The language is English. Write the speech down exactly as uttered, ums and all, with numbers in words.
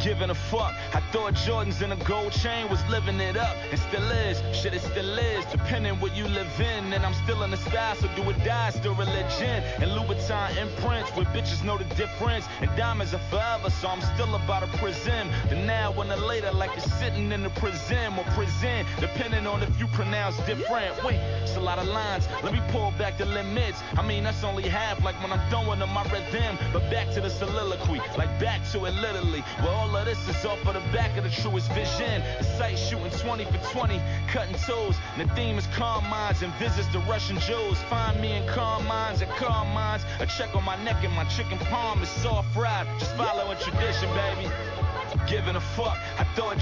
Giving a fuck. I thought Jordans in a gold chain was living it up, and still is. Shit, it still is. Depending what you live in, and I'm still in the style, so do or die, still religion. And Louboutin imprints, where bitches know the difference. And diamonds are forever, so I'm still about to prison. The now and the later, like you're sitting in the prison or prison, depending on if you pronounce different. Wait, it's a lot of lines. Let me pull back the limits. I mean, that's only half, like when I'm throwing on my rhythm. But back to the soliloquy, like back to it literally. Where all of this is off of the back of the truest vision. The sight shooting twenty for twenty, cutting toes. And the theme is calm minds and visits the Russian Jews. Find me in calm minds at calm minds. A check on my neck and my chicken palm is soft fried. Just following tradition, baby. Giving a fuck. I thought